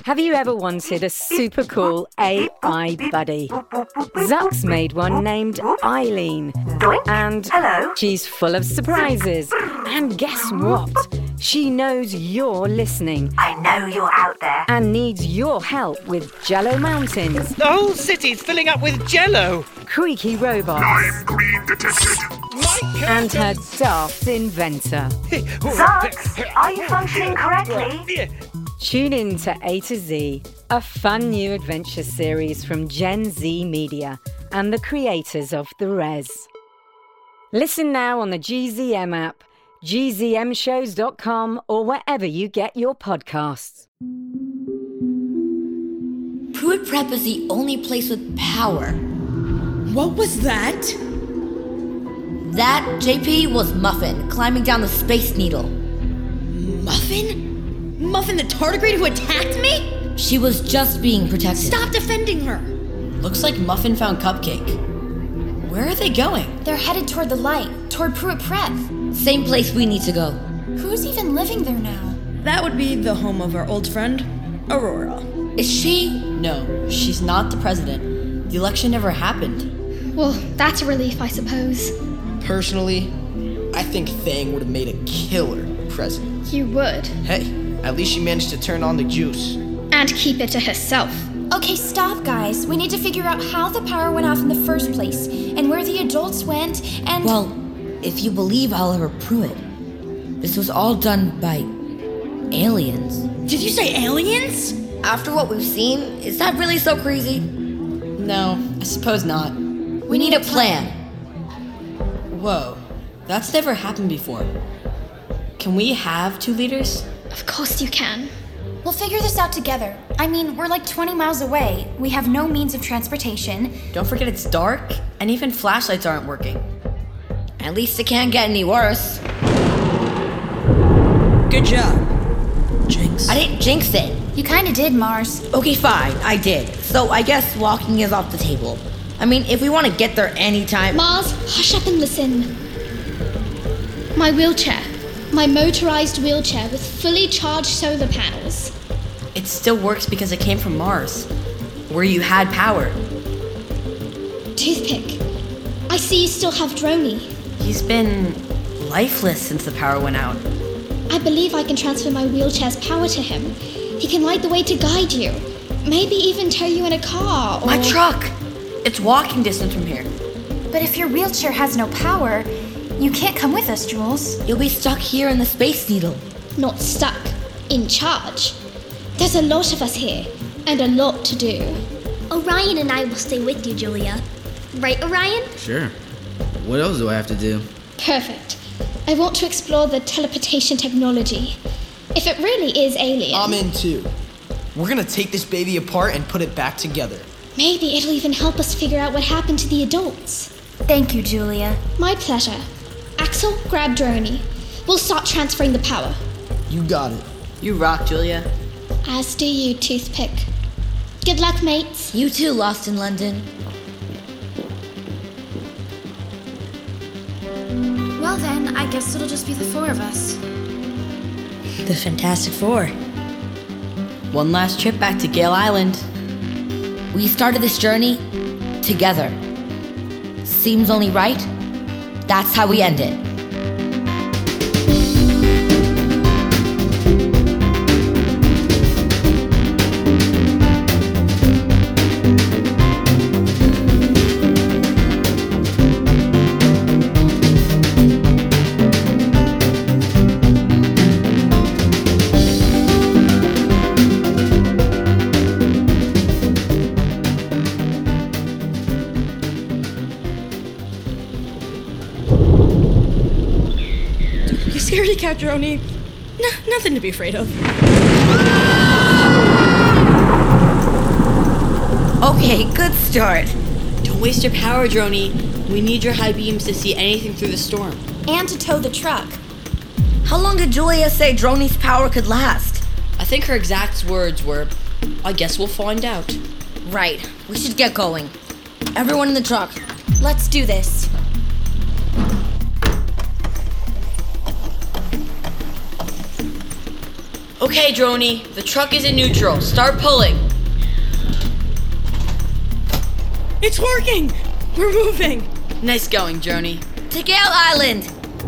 Have you ever wanted a super cool AI buddy? Zuck's made one named Eileen. And she's full of surprises. And guess what? She knows you're listening. I know you're out there. And needs your help with Jello Mountains. The whole city's filling up with Jello. Creaky robots. Lime green detected. And her daft inventor. Zucks, are you functioning correctly? Tune in to A to Z, a fun new adventure series from Gen Z Media and the creators of The Res. Listen now on the GZM app, gzmshows.com, or wherever you get your podcasts. Pruitt Prep is the only place with power. What was that? That, JP, was Muffin, climbing down the Space Needle. Muffin? Muffin the tardigrade who attacked me? She was just being protected. Stop defending her! Looks like Muffin found Cupcake. Where are they going? They're headed toward the light, toward Pruitt Prep. Same place we need to go. Who's even living there now? That would be the home of our old friend, Aurora. Is she? No, she's not the president. The election never happened. Well, that's a relief, I suppose. Personally, I think Thang would have made a killer president. You would. Hey, at least she managed to turn on the juice. And keep it to herself. Okay, stop, guys. We need to figure out how the power went off in the first place, and where the adults went, and... Well, if you believe Oliver Pruitt, this was all done by aliens. Did you say aliens? After what we've seen, is that really so crazy? No, I suppose not. We need a plan. Whoa, that's never happened before. Can we have 2 leaders? Of course you can. We'll figure this out together. I mean, we're like 20 miles away. We have no means of transportation. Don't forget it's dark, and even flashlights aren't working. At least it can't get any worse. Good job, Jinx. I didn't jinx it. You kinda did, Mars. Okay, fine, I did. So I guess walking is off the table. I mean, if we want to get there anytime... Mars, hush up and listen. My wheelchair. My motorized wheelchair with fully charged solar panels. It still works because it came from Mars, where you had power. Toothpick, I see you still have Droney. He's been lifeless since the power went out. I believe I can transfer my wheelchair's power to him. He can light the way to guide you. Maybe even tow you in a car or... My truck! It's walking distance from here. But if your wheelchair has no power, you can't come with us, Jules. You'll be stuck here in the Space Needle. Not stuck, in charge. There's a lot of us here, and a lot to do. Orion and I will stay with you, Julia. Right, Orion? Sure. What else do I have to do? Perfect. I want to explore the teleportation technology. If it really is alien... I'm in too. We're gonna take this baby apart and put it back together. Maybe it'll even help us figure out what happened to the adults. Thank you, Julia. My pleasure. Axel, grab Droney. We'll start transferring the power. You got it. You rock, Julia. As do you, Toothpick. Good luck, mates. You too, Lost in London. Well then, I guess it'll just be the 4 of us. The Fantastic Four. One last trip back to Gale Island. We started this journey together. Seems only right. That's how we end it. Scaredy cat, Droney. Nothing to be afraid of. Okay, good start. Don't waste your power, Droney. We need your high beams to see anything through the storm. And to tow the truck. How long did Julia say Droney's power could last? I think her exact words were, I guess we'll find out. Right. We should get going. Everyone in the truck. Let's do this. Okay, Droney, the truck is in neutral. Start pulling. It's working! We're moving! Nice going, Droney. To Gale Island!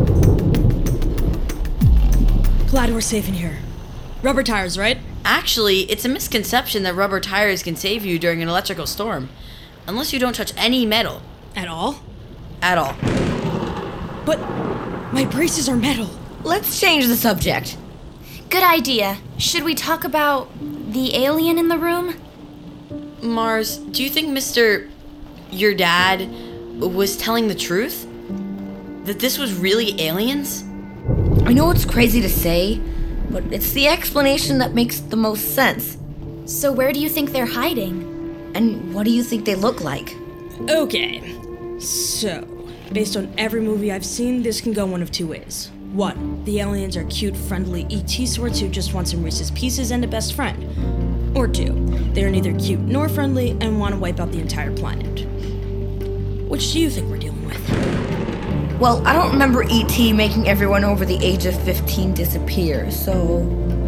Glad we're safe in here. Rubber tires, right? Actually, it's a misconception that rubber tires can save you during an electrical storm. Unless you don't touch any metal. At all? At all. But my braces are metal. Let's change the subject. Good idea. Should we talk about the alien in the room? Mars, do you think your dad, was telling the truth? That this was really aliens? I know it's crazy to say, but it's the explanation that makes the most sense. So where do you think they're hiding? And what do you think they look like? Okay. So, based on every movie I've seen, this can go one of two ways. 1, the aliens are cute, friendly E.T. sorts who just want some Reese's Pieces and a best friend. Or 2, they are neither cute nor friendly and want to wipe out the entire planet. Which do you think we're dealing with? Well, I don't remember E.T. making everyone over the age of 15 disappear, so...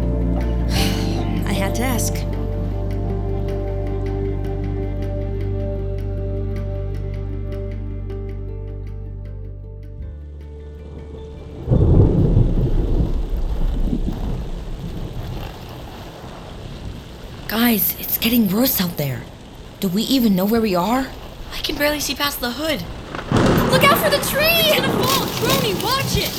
I had to ask. Guys, it's getting worse out there. Do we even know where we are? I can barely see past the hood. Look out for the tree! It's gonna fall! Droney, watch it!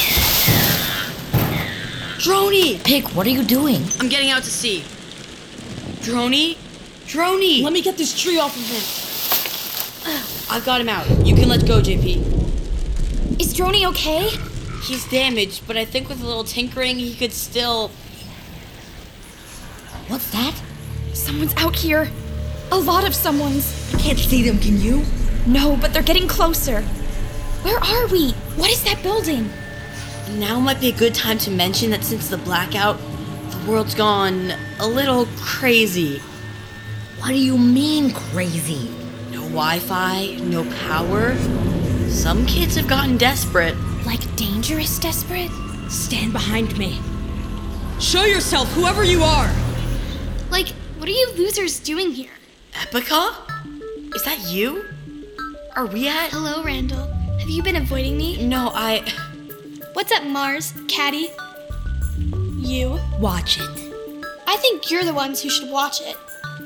Droney! Pig, what are you doing? I'm getting out to sea. Droney? Droney! Let me get this tree off of him. I've got him out. You can let go, JP. Is Droney okay? He's damaged, but I think with a little tinkering, he could still... What's that? Someone's out here. A lot of someone's. I can't see them, can you? No, but they're getting closer. Where are we? What is that building? Now might be a good time to mention that since the blackout, the world's gone a little crazy. What do you mean, crazy? No Wi-Fi, no power. Some kids have gotten desperate. Like dangerous desperate? Stand behind me. Show yourself, whoever you are! Like, what are you losers doing here? Epica? Is that you? Are we at... Hello, Randall. Have you been avoiding me? No, What's up, Mars? Caddy? You? Watch it. I think you're the ones who should watch it.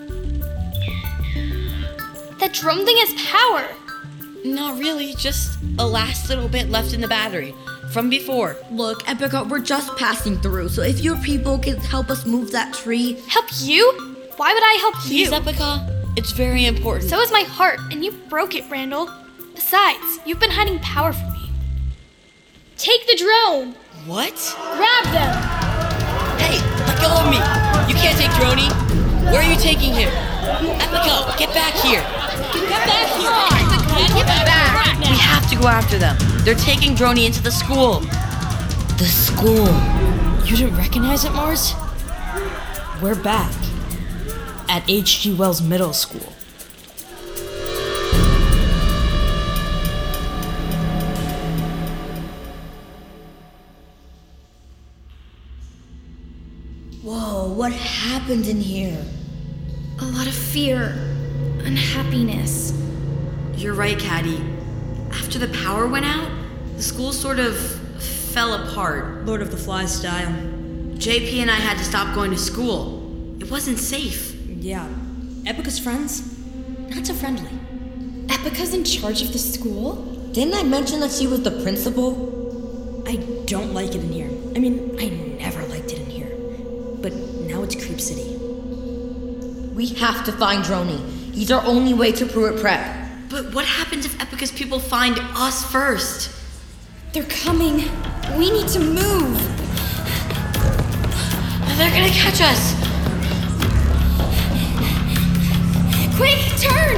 That drum thing has power. Not really, just a last little bit left in the battery. From before. Look, Epica, we're just passing through, so if your people can help us move that tree... Help you? Why would I help Please, you? Epica. It's very important. So is my heart, and you broke it, Randall. Besides, you've been hiding power from me. Take the drone! What? Grab them! Hey, let go of me! You can't take Droney. Where are you taking him? Epica, get back here! Get back here! Get back! We have to go after them. They're taking Droney into the school. The school. You didn't recognize it, Mars? We're back. At H.G. Wells Middle School. Whoa, what happened in here? A lot of fear, unhappiness. You're right, Caddy. After the power went out, the school sort of fell apart. Lord of the Flies style. JP and I had to stop going to school. It wasn't safe. Yeah. Epica's friends? Not so friendly. Epica's in charge of the school? Didn't I mention that she was the principal? I don't like it in here. I mean, I never liked it in here. But now it's Creep City. We have to find Droney. He's our only way to Pruitt Prep. But what happens if Epica's people find us first? They're coming. We need to move. They're gonna catch us. Quick, turn!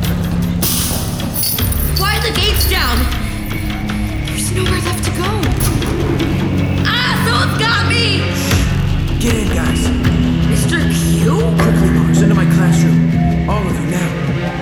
Why are the gates down? There's nowhere left to go. Ah, someone's got me! Get in, guys. Mr. Q? Quickly, Mars, into my classroom. All of you now.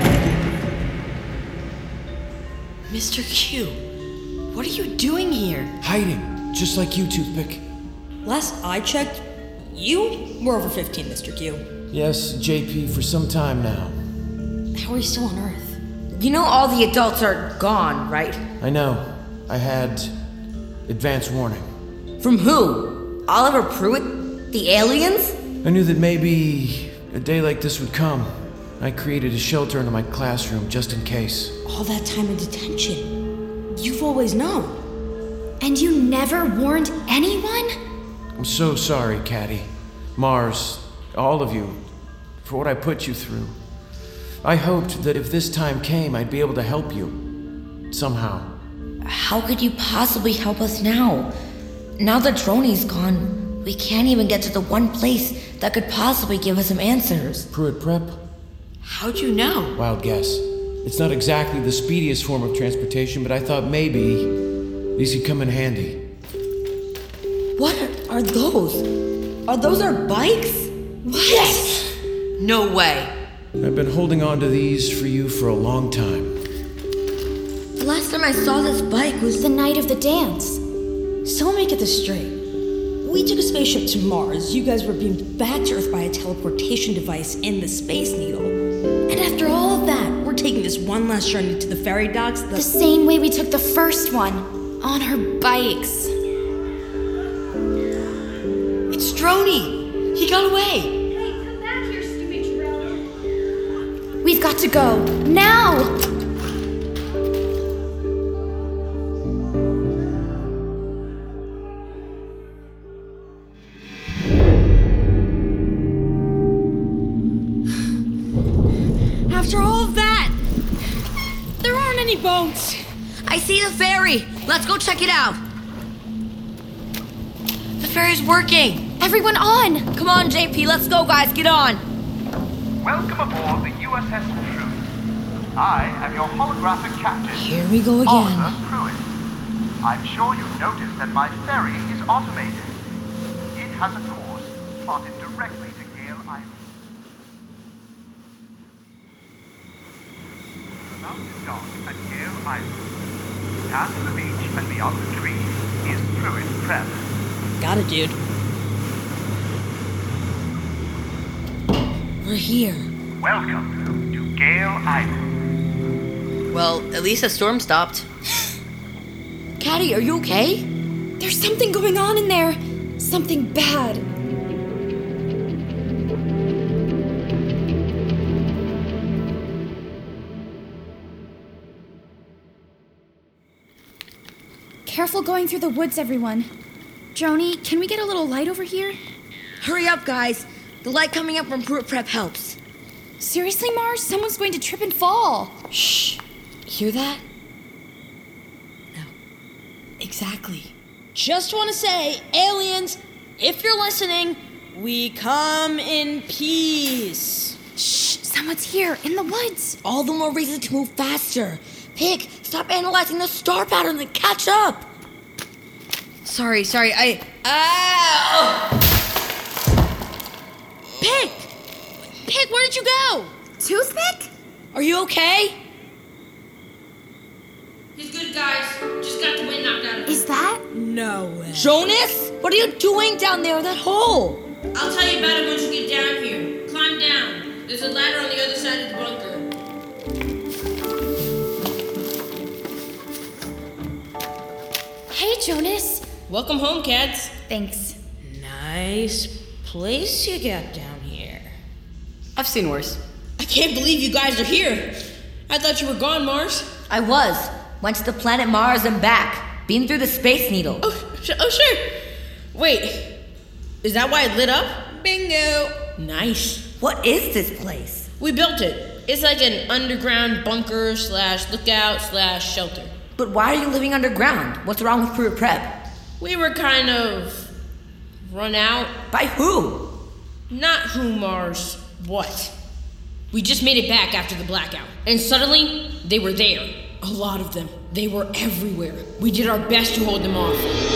Mr. Q, what are you doing here? Hiding, just like you, Toothpick. Last I checked, You were over 15, Mr. Q. Yes, JP, for some time now. How are you still on Earth? You know all the adults are gone, right? I know. I had advance warning. From who? Oliver Pruitt? The aliens? I knew that maybe a day like this would come. I created a shelter into my classroom just in case. All that time in detention. You've always known. And you never warned anyone? I'm so sorry, Caddy. Mars, all of you, for what I put you through. I hoped that if this time came, I'd be able to help you. Somehow. How could you possibly help us now? Now that Droney's gone, we can't even get to the one place that could possibly give us some answers. Pruitt Prep? How'd you know? Wild guess. It's not exactly the speediest form of transportation, but I thought maybe these could come in handy. What are those? Are those our bikes? What? Yes! No way. I've been holding on to these for you for a long time. The last time I saw this bike was the night of the dance. So let me get this straight. We took a spaceship to Mars. You guys were beamed back to Earth by a teleportation device in the Space Needle. And after all of that, we're taking this one last journey to the ferry docks. The same way we took the first one. On our bikes. It's Droney. He got away. Hey, come back here, stupid drone. We've got to go. Now! After all of that, there aren't any boats. I see the ferry. Let's go check it out. The ferry's working. Everyone on! Come on, JP. Let's go, guys. Get on. Welcome aboard the USS Truth. I am your holographic captain. Here we go again. Oliver Pruitt. I'm sure you've noticed that my ferry is automated. It has a course plotted directly to Gale Island. About to dock at Gale Island. Past the beach and beyond the trees is Pruitt Prep. Got it, dude. We're here. Welcome to Gale Island. Well, at least the storm stopped. Caddy, are you okay? There's something going on in there. Something bad. Careful going through the woods, everyone. Droney, can we get a little light over here? Hurry up, guys. The light coming up from Pruitt Prep helps. Seriously, Mars? Someone's going to trip and fall. Shh. Hear that? No. Exactly. Just want to say, aliens, if you're listening, we come in peace. Shh. Someone's here in the woods. All the more reason to move faster. Pig, stop analyzing the star pattern and catch up. Sorry, Ow! Pig! Pig, where did you go? Toothpick? Are you okay? He's good, guys. Just got the wind knocked out of him. Is that? No way. Jonas? What are you doing down there in that hole? I'll tell you about it once you get down here. Climb down. There's a ladder on the other side of the bunker. Hey, Jonas. Welcome home, cats. Thanks. Nice place you got down here. I've seen worse. I can't believe you guys are here. I thought you were gone, Mars. I was. Went to the planet Mars and back. Beamed through the Space Needle. Oh, sure. Wait, is that why it lit up? Bingo. Nice. What is this place? We built it. It's like an underground bunker / lookout / shelter. But why are you living underground? What's wrong with Pruitt Prep? We were kind of run out. By who? Not who, Mars. What? We just made it back after the blackout. And suddenly, they were there. A lot of them. They were everywhere. We did our best to hold them off.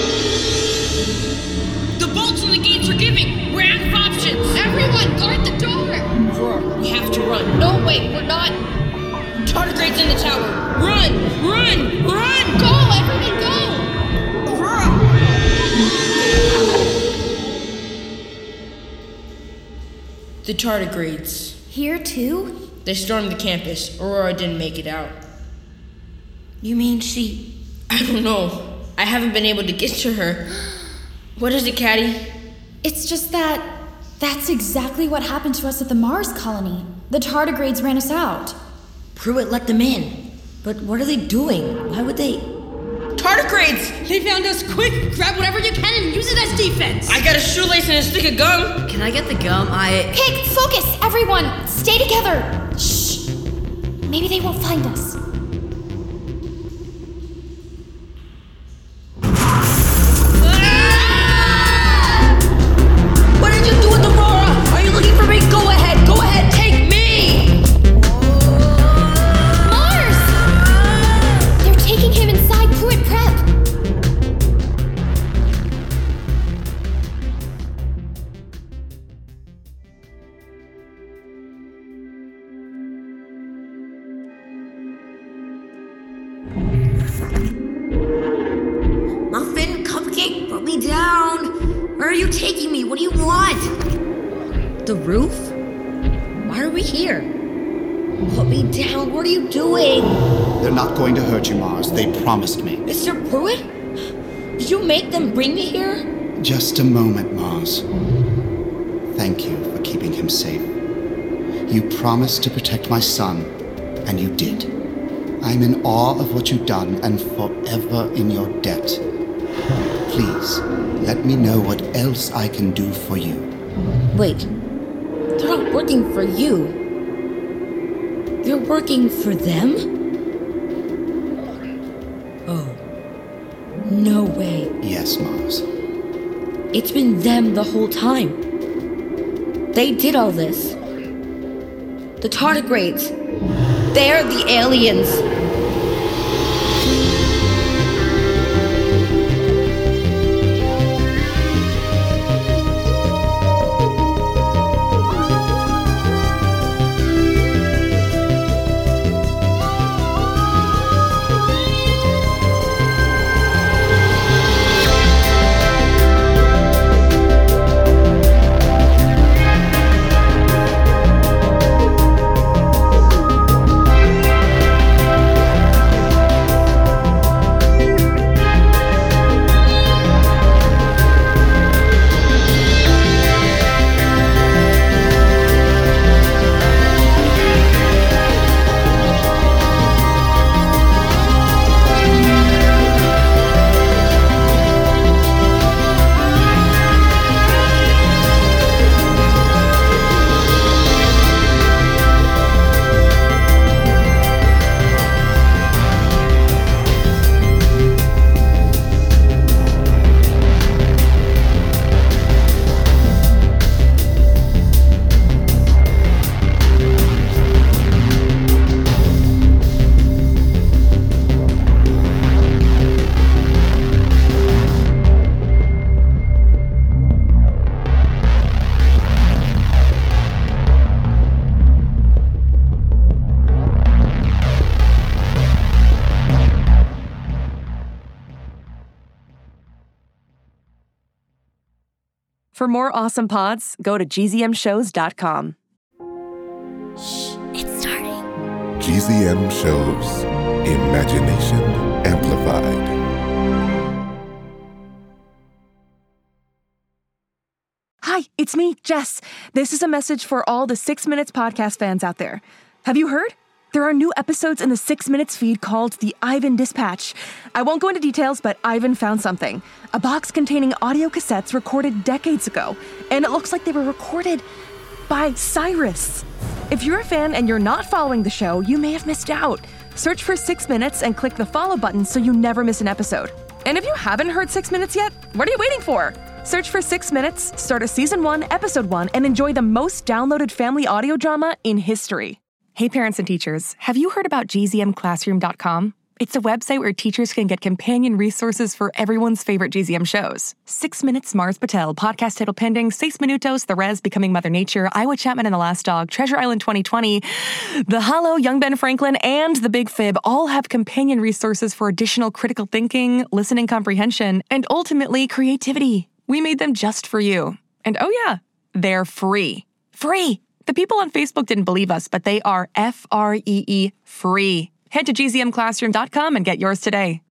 The bolts on the gates are giving! We're out of options! Everyone, guard the door! Roar, we have to run. No, wait, we're not. Tardigrade's in the tower. Run! Run! Run! Go, everyone, go! The tardigrades. Here too? They stormed the campus. Aurora didn't make it out. You mean she... I don't know. I haven't been able to get to her. What is it, Caddy? It's just that's exactly what happened to us at the Mars colony. The tardigrades ran us out. Pruitt let them in. But what are they doing? Why would they... Tardigrades! They found us! Quick! Grab whatever you can and use it as defense! I got a shoelace and a stick of gum! Can I get the gum? Okay, focus! Everyone! Stay together! Shh! Maybe they won't find us. What did you do with Aurora? Are you looking for me? Go ahead! Go ahead! Take me! Mars! They're taking him inside Pruitt Prep. Muffin, cupcake, put me down. Where are you taking me? What do you want? The roof? Why are we here? Put me down. What are you doing? They're not going to hurt you, Mars. They promised me. Mr. Pruitt? Did you make them bring me here? Just a moment, Mars. Thank you for keeping him safe. You promised to protect my son, and you did. I'm in awe of what you've done and forever in your debt. Please, let me know what else I can do for you. Wait, they're not working for you. They're working for them? Oh, no way. Yes, Mars. It's been them the whole time. They did all this. The tardigrades. They're the aliens. For more awesome pods, go to gzmshows.com. It's starting. GZM Shows. Imagination Amplified. Hi, it's me, Jess. This is a message for all the 6 Minutes podcast fans out there. Have you heard? There are new episodes in the 6 Minutes feed called the Ivan Dispatch. I won't go into details, but Ivan found something. A box containing audio cassettes recorded decades ago. And it looks like they were recorded by Cyrus. If you're a fan and you're not following the show, you may have missed out. Search for 6 Minutes and click the follow button so you never miss an episode. And if you haven't heard 6 Minutes yet, what are you waiting for? Search for 6 Minutes, start a Season 1, Episode 1, and enjoy the most downloaded family audio drama in history. Hey parents and teachers, have you heard about gzmclassroom.com? It's a website where teachers can get companion resources for everyone's favorite GZM shows. 6 Minutes, Mars Patel, Podcast Title Pending, 6 Minutos, The Res, Becoming Mother Nature, Iowa Chapman and the Last Dog, Treasure Island 2020, The Hollow, Young Ben Franklin, and The Big Fib all have companion resources for additional critical thinking, listening comprehension, and ultimately creativity. We made them just for you. And oh yeah, they're free. Free! The people on Facebook didn't believe us, but they are FREE free. Head to gzmclassroom.com and get yours today.